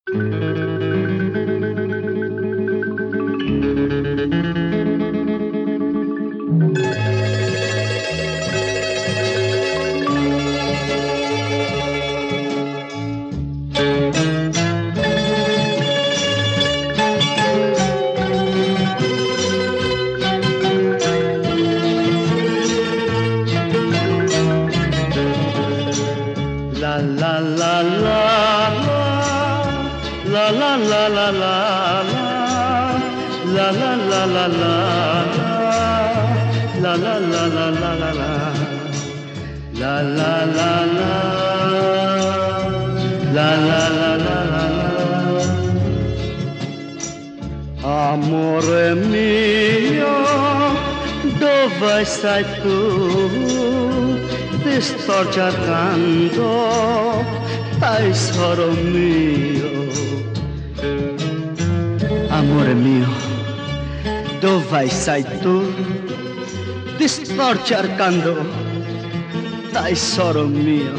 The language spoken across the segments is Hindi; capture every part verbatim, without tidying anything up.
Amore mio, dove sei tu? Ti sto cercando, tesoro mio. Amore mio, dove sei tu? Ti sto cercando, tesoro mio.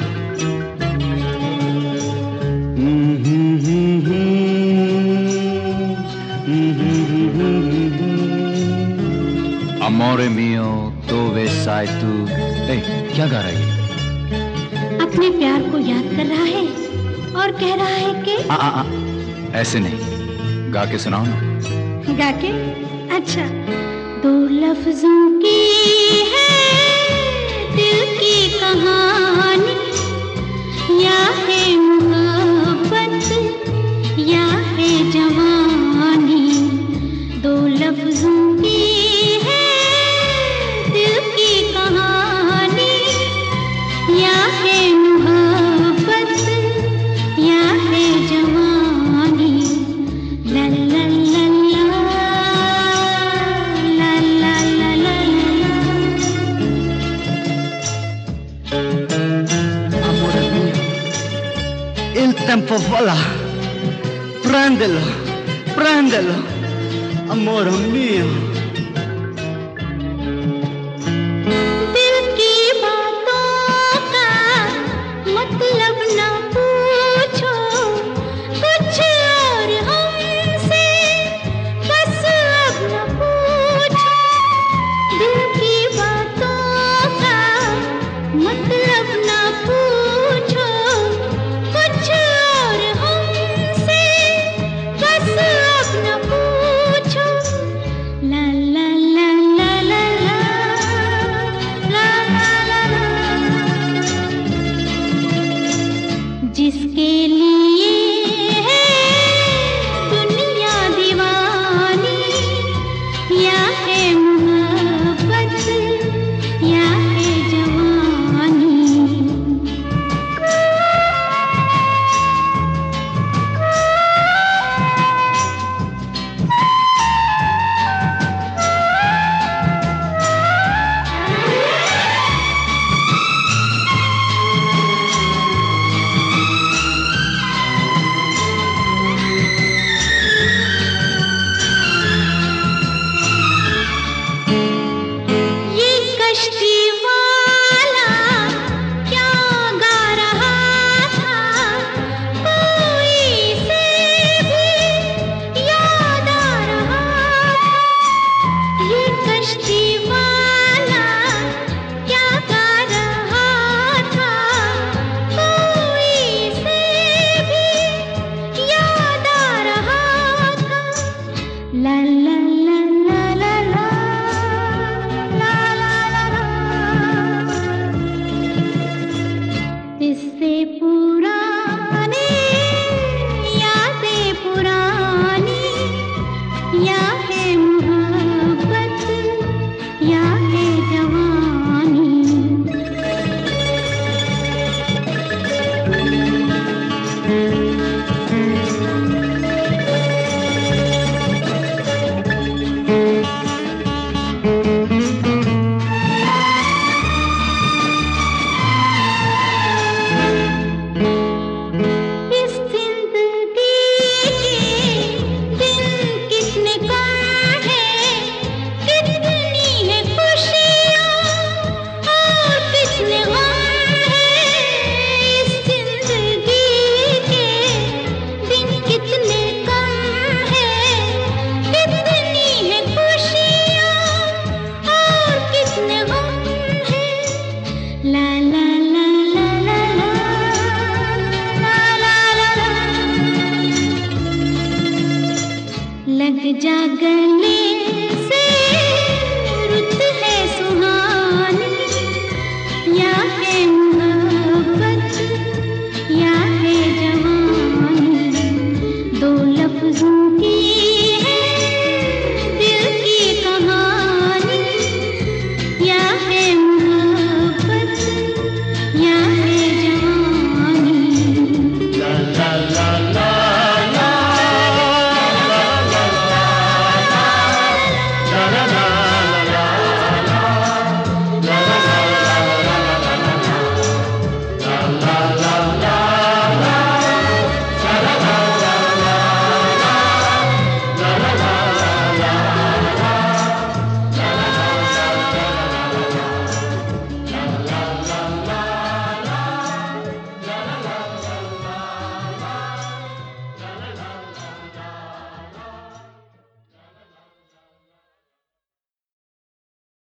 Amore mio, dove sei tu? ए, क्या गा रहा है? अपने प्यार को याद कर रहा है और कह रहा है कि आ, आ, आ, ऐसे नहीं, गा के सुनाओ ना। गा के? अच्छा। दो लफ्जों की है दिल की कहानी, या है मोहब्बत या है जवानी। दो लफ्जों की Il tempo vola, prendelo, prendelo, amore mio. दिल की बातों का मतलब न पूछो, कुछ और हमसे बस अब न पूछो। दिल की बातों का मतलब न पूछो, कुछ और हमसे बस अब न पूछो। ला जागने